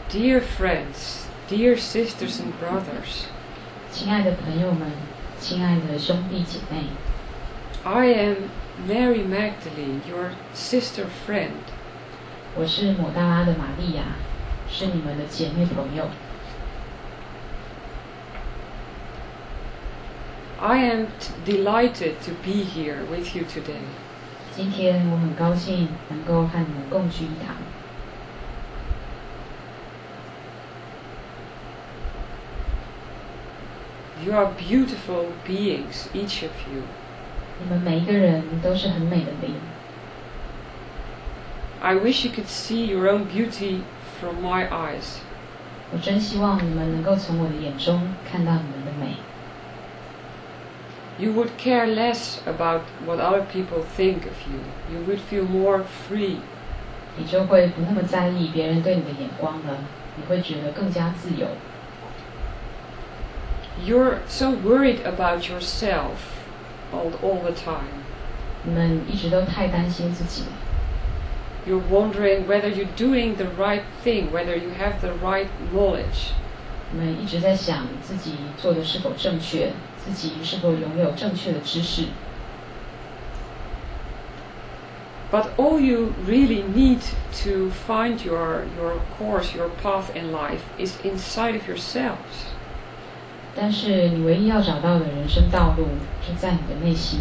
Dear friends, dear sisters and brothers, 亲爱的朋友们，亲爱的兄弟姐妹， I am Mary Magdalene, your sister friend. 我是抹大拉的玛利亚，是你们的姐妹朋友。 I am delighted to be here with you today. 今天我很高兴能够和你们共聚一堂。 You are beautiful beings, each of you. 你们每一个人都是很美的灵。 I wish you could see your own beauty from my eyes. 我真希望你们能够从我的眼中看到你们的美。 You would care less about what other people think of you. You would feel more free. 你就会不那么在意别人对你的眼光了，你会觉得更加自由。 You're so worried about yourself all the time. 你们一直都太担心自己了。 You're wondering whether you're doing the right thing, whether you have the right knowledge. 你们一直在想自己做的是否正确，自己是否拥有正确的知识。 But all you really need to find your course, your path in life is inside of yourselves. 但是你唯一要找到的人生道路是在你的内心。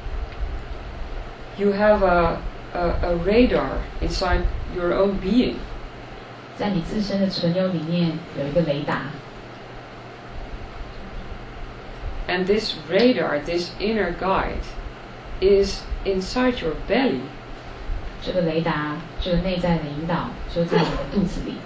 You have a radar inside your own being. 在你自身的存有里面有一个雷达。 And this radar, this inner guide, is inside your belly. 这个雷达，这个内在的引导就在你的肚子里。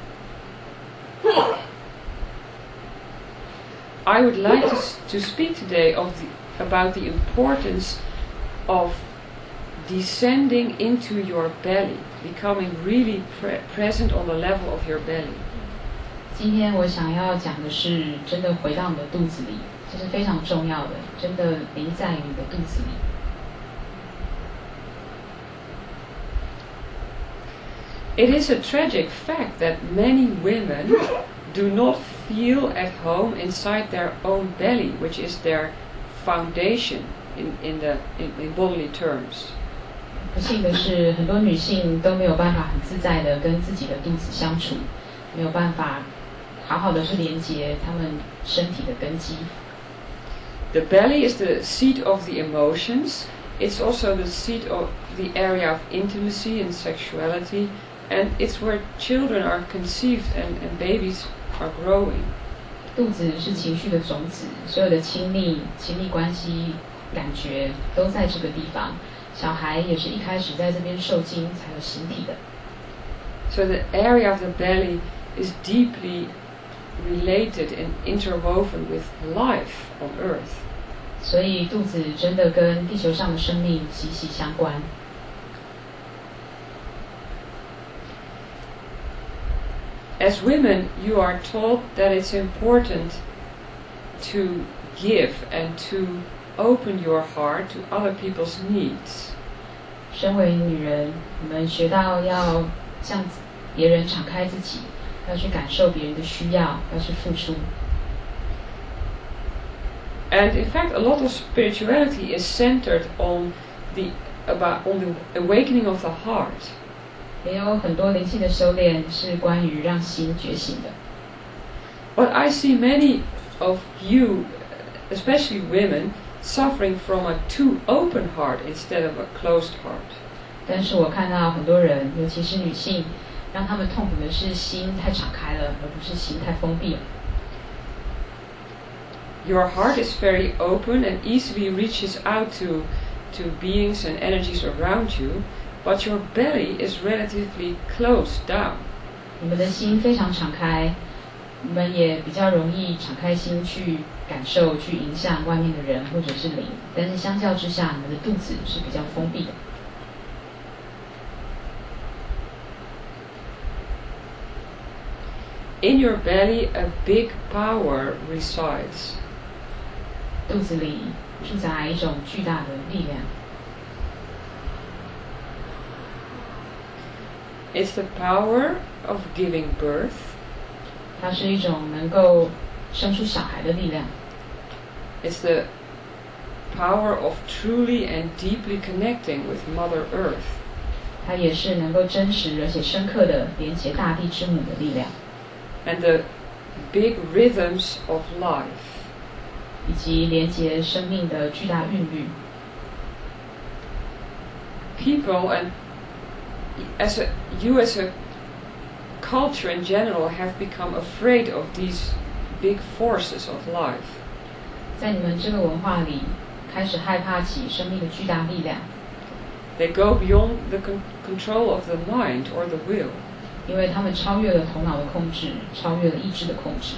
I would like to speak today about the importance of descending into your belly, becoming really present on the level of your belly. 今天我想要讲的是，真的回到你的肚子里，这是非常重要的，真的临在于你的肚子里。 It is a tragic fact that many women do not feel at home inside their own belly, which is their foundation in bodily terms. 不幸的是，很多女性都没有办法很自在的跟自己的肚子相处，没有办法好好的去连接她们身体的根基。 The belly is the seat of the emotions. It's also the seat of the area of intimacy and sexuality, and it's where children are conceived and babies are growing. 肚子是情绪的种子，所有的亲密关系、感觉都在这个地方。小孩也是一开始在这边受精才有形体的。 So the area of the belly is deeply related and interwoven with life on earth. 所以肚子真的跟地球上的生命息息相关。 As women, you are taught that it's important to give and to open your heart to other people's needs. 身为女人，你们学到要向别人敞开自己，要去感受别人的需要，要去付出。 And in fact, a lot of spirituality is centered on the awakening of the heart. 也有很多灵性的修炼是关于让心觉醒的。 But I see many of you, especially women, suffering from a too open heart instead of a closed heart. 但是我看到很多人，尤其是女性，让他们痛苦的是心太敞开了，而不是心太封闭了。 Your heart is very open and easily reaches out to beings and energies around you, but your belly is relatively closed down. 你们的心非常敞开，你们也比较容易敞开心去感受、去影响外面的人或者是灵，但是相较之下，你们的肚子是比较封闭的。 In your belly, a big power resides. 肚子里住在一种巨大的力量。 It's the power of giving birth. 它是一种能够生出小孩的力量。 It's the power of truly and deeply connecting with Mother Earth. 它也是能够真实而且深刻的连接大地之母的力量。 And the big rhythms of life. 以及连接生命的巨大韵律。 People and you as a culture in general have become afraid of these big forces of life. 在你们这个文化里，开始害怕起生命的巨大力量。 They go beyond the control of the mind or the will. 因为他们超越了头脑的控制，超越了意志的控制。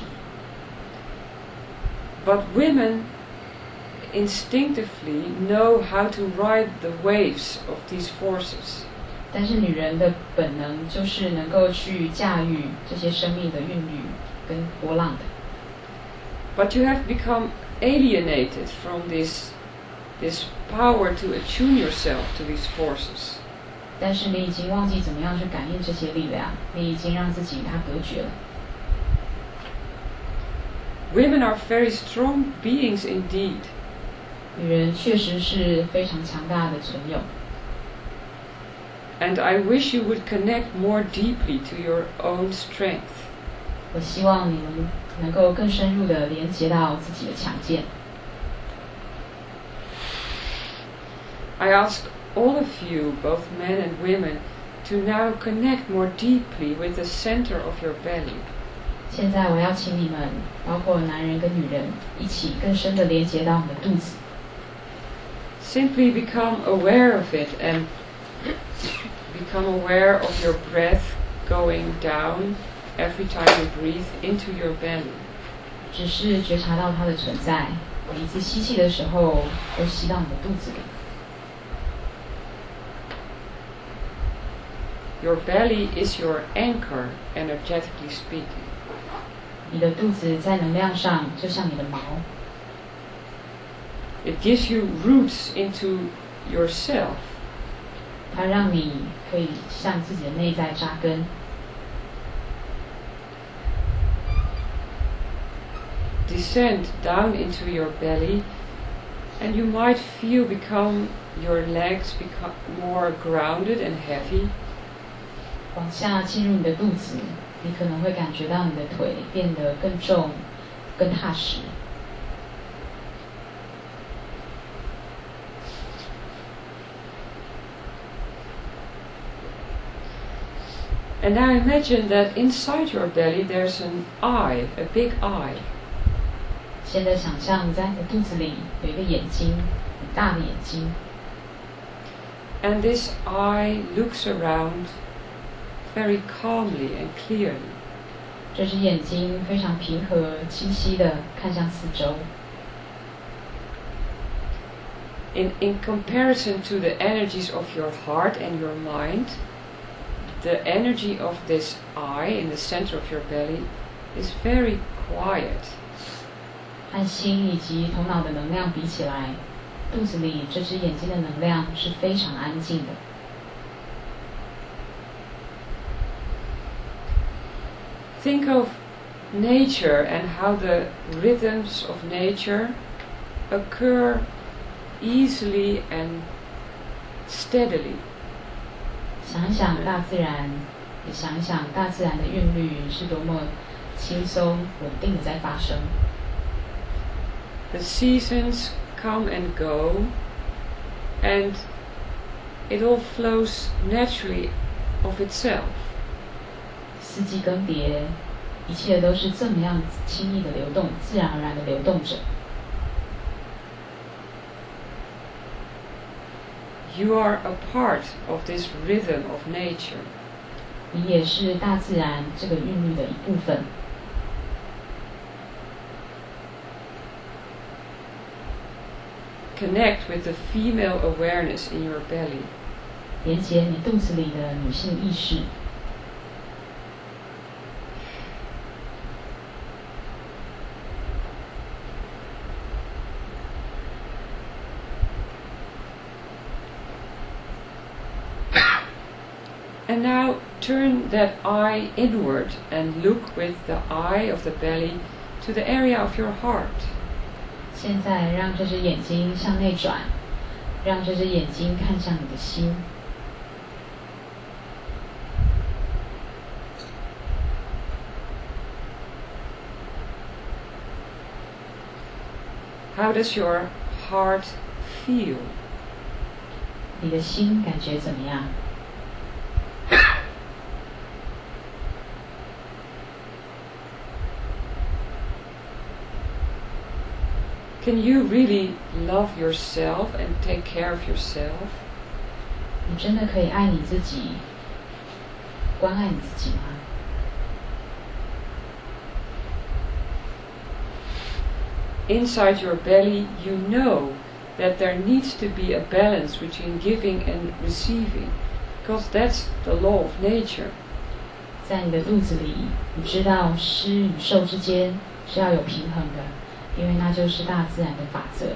But women instinctively know how to ride the waves of these forces. 但是女人的本能就是能够去驾驭这些生命的韵律跟波浪的。 But you have become alienated from this power to attune yourself to these forces. 但是你已经忘记怎么样去感应这些力量，你已经让自己与它隔绝了。 Women are very strong beings indeed. 女人确实是非常强大的存有。 And I wish you would connect more deeply to your own strength. 我希望你们能够更深入地连接到自己的强健。 I ask all of you, both men and women, to now connect more deeply with the center of your belly. 现在我要请你们，包括男人跟女人，一起更深地连接到你的肚子。 Simply become aware of it and become aware of your breath going down every time you breathe into your belly. 只是觉察到它的存在，每一次吸气的时候，都吸到你的肚子里。 Your belly is your anchor, energetically speaking. 你的肚子在能量上就像你的锚。 It gives you roots into yourself. 它让你可以向自己的内在扎根。 Descend down into your belly, and you might feel your legs become more grounded and heavy. 往下进入你的肚子，你可能会感觉到你的腿变得更重、更踏实。 And now imagine that inside your belly there's an eye, a big eye. 现在想象在你的肚子里有一个眼睛，很大的眼睛。 And this eye looks around very calmly and clearly. 这只眼睛非常平和、清晰地看向四周。 In comparison to the energies of your heart and your mind, the energy of this eye in the center of your belly is very quiet. 和心以及头脑的能量比起来，肚子里这只眼睛的能量是非常安静的。 Think of nature and how the rhythms of nature occur easily and steadily. 想一想大自然，也想一想大自然的韵律是多么轻松、稳定的在发生。 The seasons come and go, and it all flows naturally of itself. 四季更迭，一切都是这么样轻易的流动，自然而然的流动着。 You are a part of this rhythm of nature. 你也是大自然这个韵律的一部分。 Connect with the female awareness in your belly. 连接你肚子里的女性意识。 And now turn that eye inward and look with the eye of the belly to the area of your heart. 现在让这只眼睛向内转，让这只眼睛看向你的心。 How does your heart feel? 你的心感觉怎么样？ Can you really love yourself and take care of yourself? 你真的可以爱你自己，关爱你自己吗？ Inside your belly, you know that there needs to be a balance between giving and receiving, because that's the law of nature. 在你的肚子里，你知道施与受之间是要有平衡的，因为那就是大自然的法则。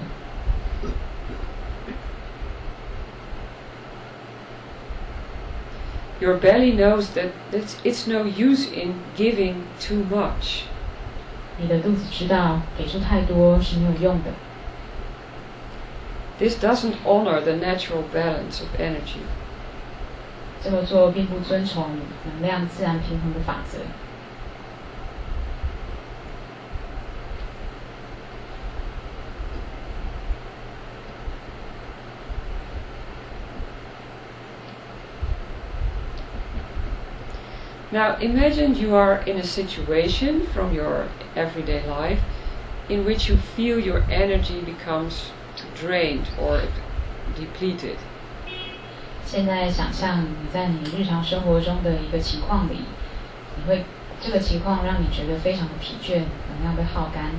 Your belly knows that it's no use in giving too much. 你的肚子知道给出太多是没有用的。 This doesn't honor the natural balance of energy. 这么做并不遵从能量自然平衡的法则。 Now imagine you are in a situation from your everyday life in which you feel your energy becomes drained or depleted. 现在想象你在你日常生活中的一个情况里，这个情况让你觉得非常的疲倦，能量被耗干。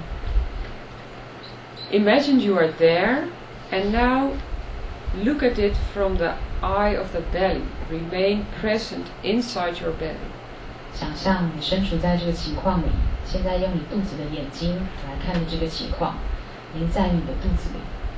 Imagine you are there and now look at it from the eye of the belly. Remain present inside your belly. 想象你身处在这个情况里，现在用你肚子的眼睛来看着这个情况，您在你的肚子里。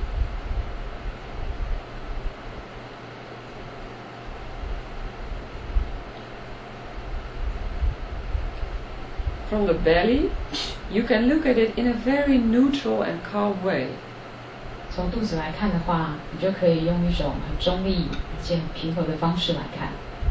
From the belly, you can look at it in a very neutral and calm way. 从肚子来看的话，你就可以用一种很中立而且很平和的方式来看。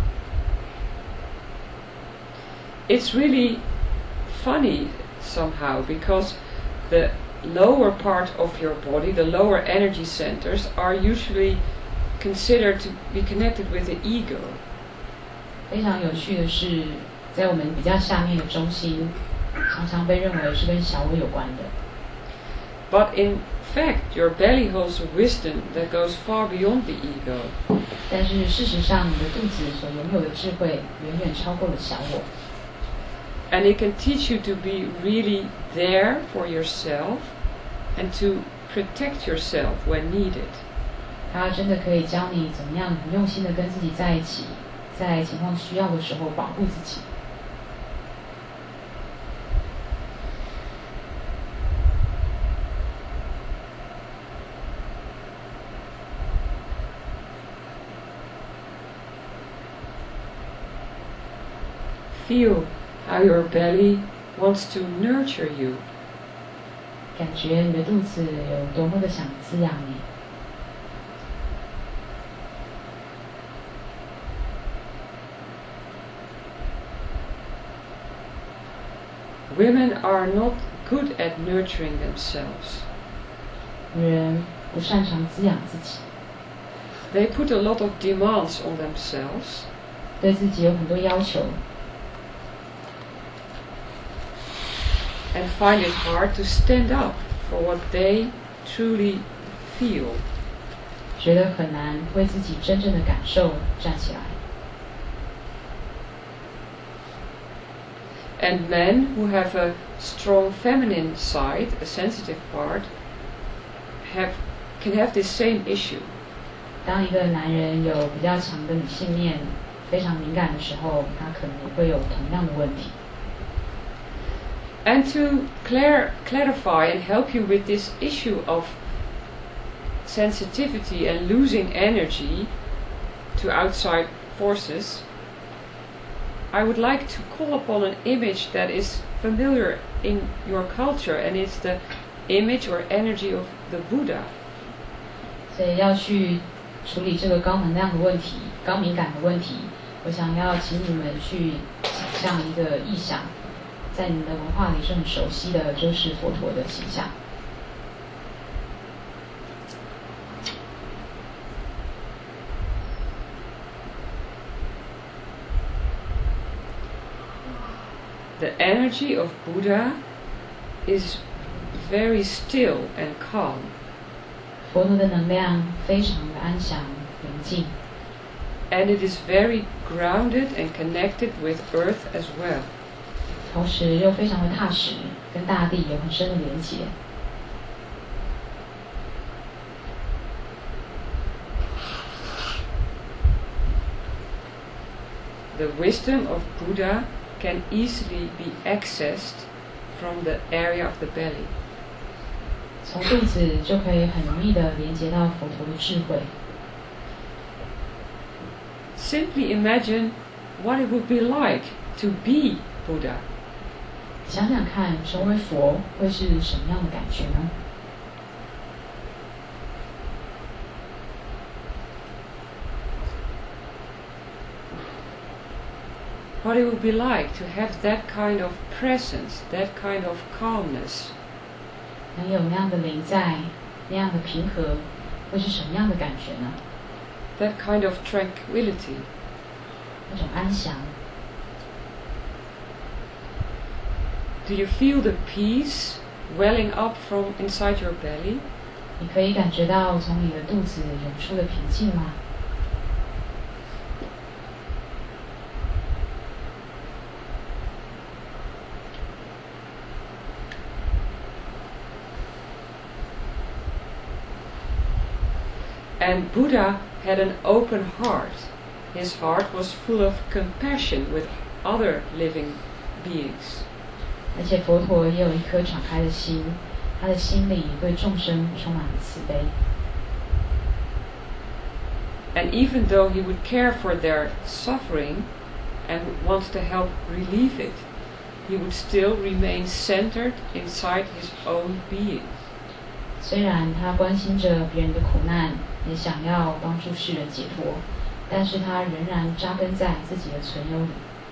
It's really funny somehow because the lower part of your body, the lower energy centers, are usually considered to be connected with the ego. 非常有趣的是，在我们比较下面的中心，常常被认为是跟小我有关的。 But in fact, your belly holds a wisdom that goes far beyond the ego. 但是事实上，你的肚子所拥有的智慧远远超过了小我。 And it can teach you to be really there for yourself and to protect yourself when needed. 它真的可以教你怎么样很用心的跟自己在一起，在情况需要的时候保护自己。 Feel how your belly wants to nurture you. 感觉你的肚子有多么的想滋养你。 Women are not good at nurturing themselves. 女人不擅长滋养自己， They put a lot of demands on themselves. 对自己有很多要求， And find it hard to stand up for what they truly feel. 觉得很难为自己真正的感受站起来。 And men who have a strong feminine side, a sensitive part, can have this same issue. 当一个男人有比较强的女性面，非常敏感的时候，他可能也会有同样的问题。 And to clarify and help you with this issue of sensitivity and losing energy to outside forces, I would like to call upon an image that is familiar in your culture, and it's the image or energy of the Buddha. 所以要去处理这个高能量的问题、高敏感的问题，我想要请你们去想象一个意象，在你们的文化里是很熟悉的，就是佛陀的形象。 The energy of Buddha is very still and calm. 佛陀的能量非常的安详宁静， And it is very grounded and connected with earth as well. 同时又非常的踏实，跟大地有很深的连结。 The wisdom of Buddha can easily be accessed from the area of the belly. 从肚子就可以很容易的连接到佛陀的智慧。 Simply imagine what it would be like to be Buddha. 想想看，成为佛会是什么样的感觉呢？ What it would be like to have that kind of presence, that kind of calmness. 能有那样的临在，那样的平和，会是什么样的感觉呢？ That kind of tranquility. 那种安详。 Do you feel the peace welling up from inside your belly? 你可以感觉到从你的肚子涌出的平静吗？ And Buddha had an open heart. His heart was full of compassion with other living beings. 而且佛陀也有一颗敞开的心，他的心里对众生充满了慈悲。 And even though he would care for their suffering and would want to help relieve it, he would still remain centered inside his own being. 虽然他关心着别人的苦难，也想要帮助世人解脱，但是他仍然扎根在自己的存有里。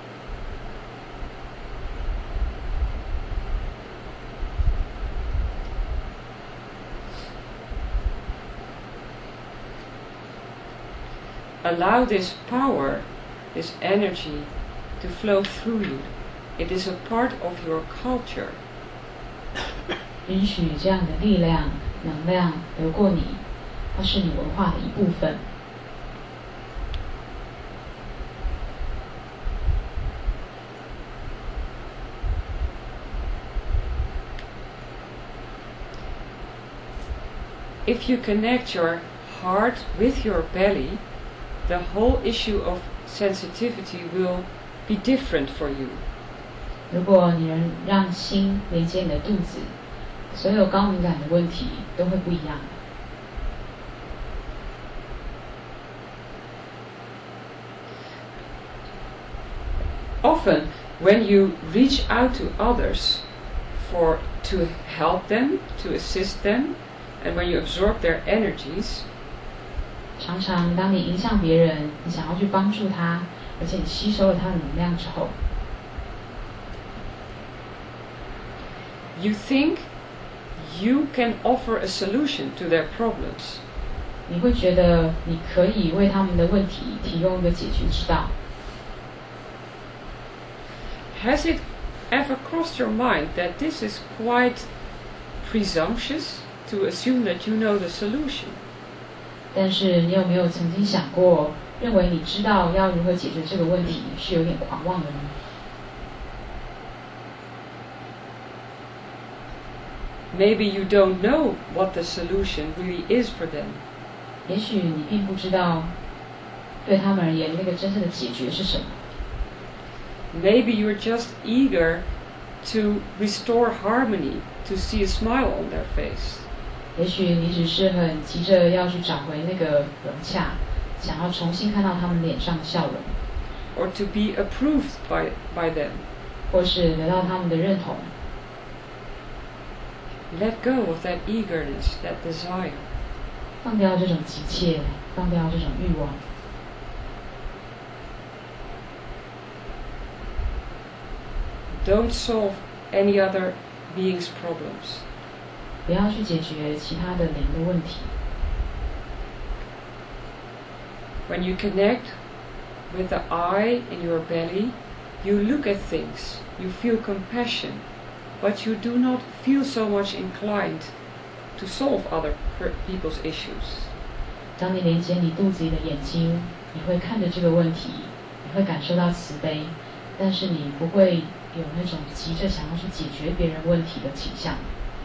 Allow this power, this energy, to flow through you. It is a part of your culture. 允许这样的力量、能量流过你，它是你文化的一部分。 If you connect your heart with your belly, the whole issue of sensitivity will be different for you. 如果你能让心连接你的肚子，所有高敏感的问题都会不一样。 Often, when you reach out to others to help them, to assist them, and when you absorb their energies, 常常当你影响别人，你想要去帮助他，而且你吸收了他的能量之后， you think you can offer a solution to their problems. 你会觉得你可以为他们的问题提供一个解决之道。 Has it ever crossed your mind that this is quite presumptuous to assume that you know the solution? 但是你有没有曾经想过，认为你知道要如何解决这个问题是有点狂妄的呢？ Maybe you don't know what the solution really is for them. 也许你并不知道，对他们而言那个真正的解决是什么。 Maybe you're just eager to restore harmony, to see a smile on their face. 也许你只是很急着要去找回那个融洽，想要重新看到他们脸上的笑容。 or to be approved by them. 或是得到他们的认同。 Let go of that eagerness, that desire. 放掉这种急切，放掉这种欲望。 Don't solve any other being's problems. 不要去解决其他的灵的问题。 When you connect with the I in your belly, you look at things, you feel compassion, but you do not feel so much inclined to solve other people's issues. 当你连接你肚子里的眼睛，你会看着这个问题，你会感受到慈悲，但是你不会有那种急着想要去解决别人问题的倾向。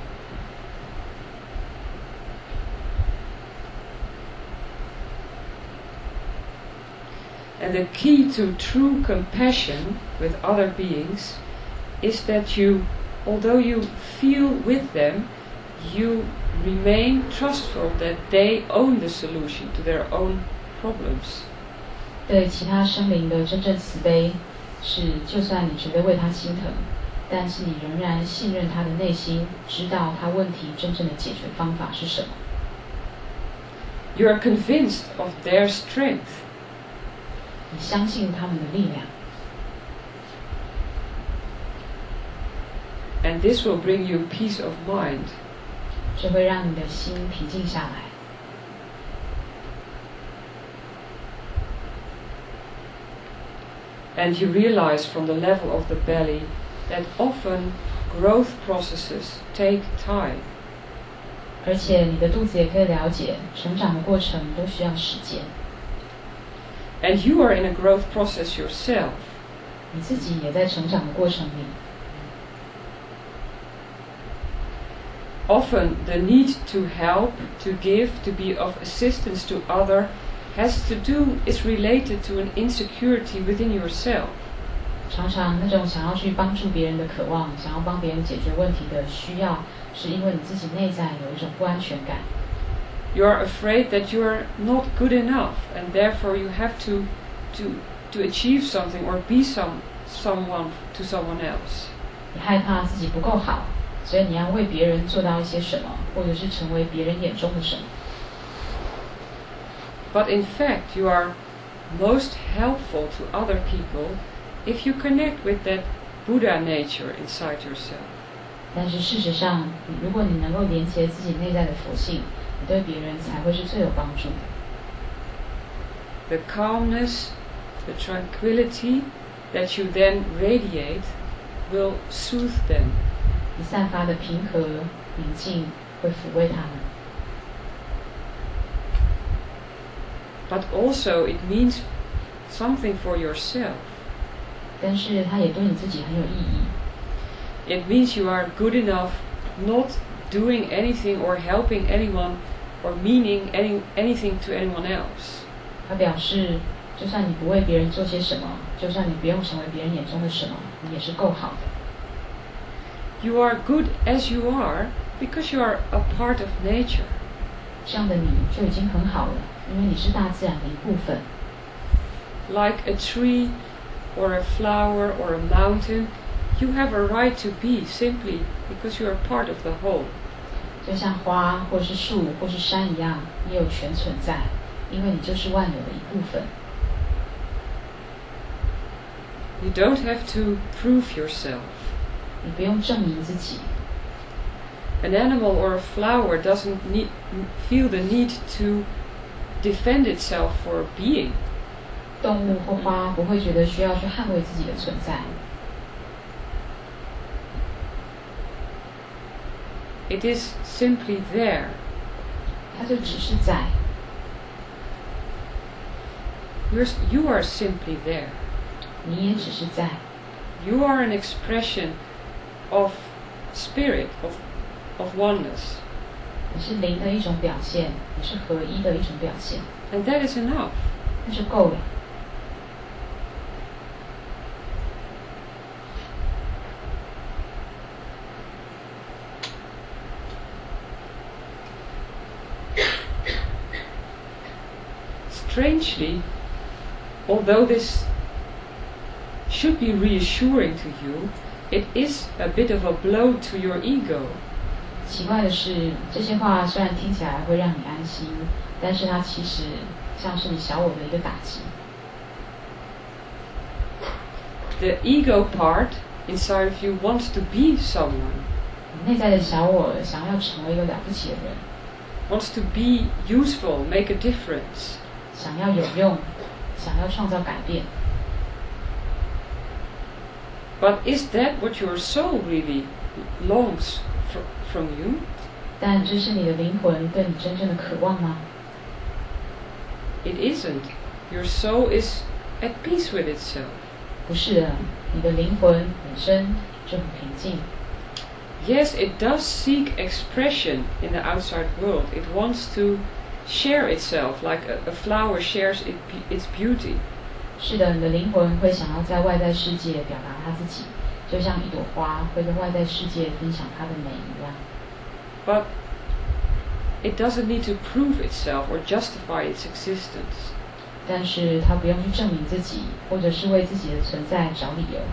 And the key to true compassion with other beings is that you, although you feel with them, you remain trustful that they own the solution to their own problems. 对其他生灵的真正慈悲是，就算你觉得为他心疼，但是你仍然信任他的内心，知道他问题真正的解决方法是什么。 You are convinced of their strength. 你相信他们的力量。 And this will bring you peace of mind. 这会让你的心平静下来。 And you realize from the level of the belly that often growth processes take time. 而且你的肚子也可以了解，成长的过程都需要时间。 And you are in a growth process yourself. 你自己也在成长的过程里。 Often the need to help, to give, to be of assistance to other is related to an insecurity within yourself. 常常那种想要去帮助别人的渴望，想要帮别人解决问题的需要，是因为你自己内在有一种不安全感。 You are afraid that you are not good enough, and therefore you have to achieve something or be someone to someone else. 你害怕自己不够好，所以你要为别人做到一些什么，或者是成为别人眼中的什么。 But in fact, you are most helpful to other people if you connect with that Buddha nature inside yourself. 但是事实上，如果你能够连接自己内在的佛性，你对别人才会是最有帮助的。 The calmness, the tranquility that you then radiate will soothe them. 你散发的平和、宁静会抚慰他们。 But also it means something for yourself. 但是它也对你自己很有意义。 It means you are good enough not doing anything or helping anyone or meaning anything to anyone else. 它表示，就算你不为别人做些什么，就算你不用成为别人眼中的什么，你也是够好的。 You are good as you are because you are a part of nature. 这样的你就已经很好了，因为你是大自然的一部分。 Like a tree or a flower or a mountain, you have a right to be simply because you are part of the whole. 就像花或是树或是山一样，你有权存在，因为你就是万有的一部分。 You don't have to prove yourself. 你不用证明自己。 An animal or a flower doesn't feel the need to defend itself for being. 动物或花不会觉得需要去捍卫自己的存在。 It is simply there. 它就只是在。 You are simply there. 你也只是在。 You are an expression of spirit, of oneness. 你是灵的一种表现，你是合一的一种表现。 And that is enough. 那就够了。 Strangely, although this should be reassuring to you, it is a bit of a blow to your ego. 奇怪的是，这些话虽然听起来会让你安心，但是它其实像是你小我的一个打击。 The ego part inside of you wants to be someone. 内在的小我想要成为一个了不起的人， wants to be useful, make a difference. 想要有用，想要创造改变。 But is that what your soul really longs from you? 但这是你的灵魂对你真正的渴望吗？ It isn't. Your soul is at peace with itself. 不是的，你的灵魂本身就很平静。 Yes, it does seek expression in the outside world. It wants to share itself like a flower shares its beauty. 是的，你的灵魂会想要在外在世界表达它自己，就像一朵花会跟外在世界分享它的美一样。 But it doesn't need to prove itself or justify its existence. 但是它不用去证明自己，或者是为自己的存在找理由。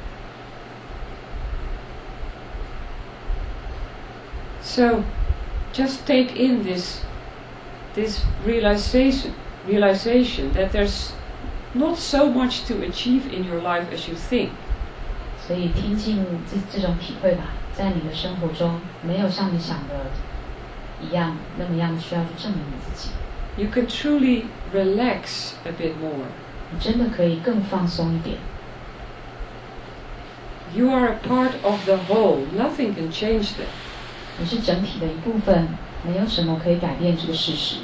So, just take in this realization that there's not so much to achieve in your life as you think. 所以听进这种体会吧，在你的生活中，没有像你想的一样那么样需要去证明你自己。 You can truly relax a bit more. 你真的可以更放松一点。 You are a part of the whole. Nothing can change that. 你是整体的一部分，没有什么可以改变这个事实。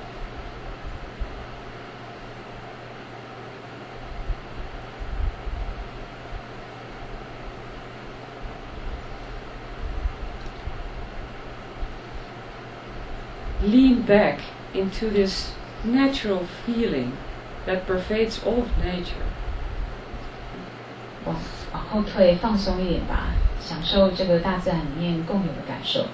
Lean back into this natural feeling that pervades all of nature. 往后退，放松一点吧，享受这个大自然里面共有的感受。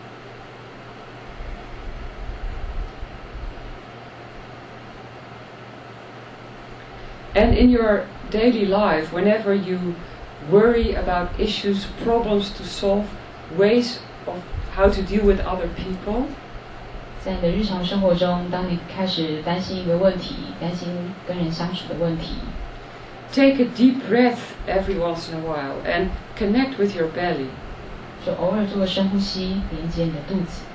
And in your daily life, whenever you worry about issues, problems to solve, ways of how to deal with other people, 在你的日常生活中，当你开始担心一个问题，担心跟人相处的问题， take a deep breath every once in a while and connect with your belly. 就偶尔做个深呼吸，连接你的肚子。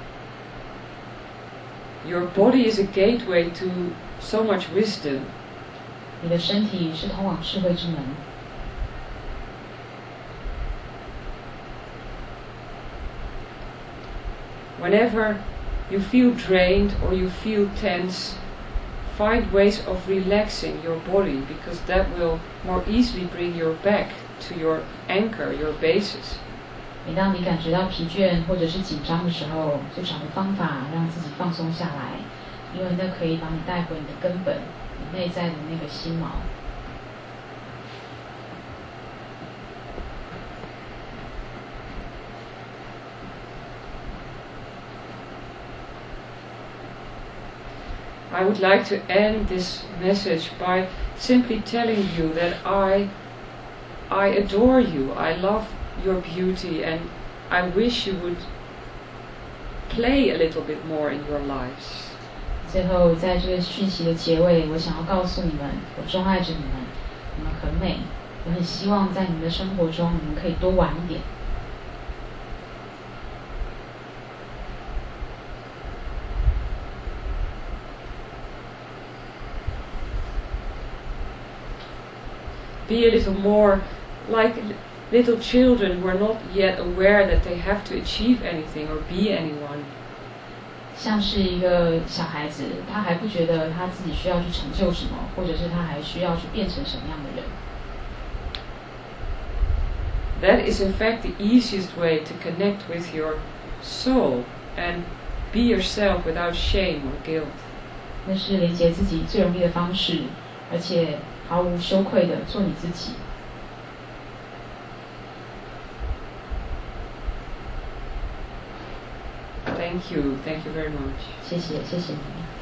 Your body is a gateway to so much wisdom. 你的身体是通往智慧之门。 Whenever you feel drained or you feel tense, find ways of relaxing your body, because that will more easily bring you back to your anchor, your basis. 每当你感觉到疲倦或者是紧张的时候，就找个方法让自己放松下来，因为那可以把你带回你的根本，你内在的那个心锚。 I would like to end this message by simply telling you that I adore you, I love your beauty, and I wish you would play a little bit more in your lives. 最后，在这个讯息的结尾，我想要告诉你们，我钟爱着你们，你们很美，我很希望在你们的生活中，你们可以多玩一点。 Be a little more like little children who are not yet aware that they have to achieve anything or be anyone. 像是一个小孩子，他还不觉得他自己需要去成就什么，或者是他还需要去变成什么样的人。 That is in fact the easiest way to connect with your soul and be yourself without shame or guilt. 那是连接自己最容易的方式，而且毫无羞愧的做你自己。 Thank you very much. 谢谢，谢谢你。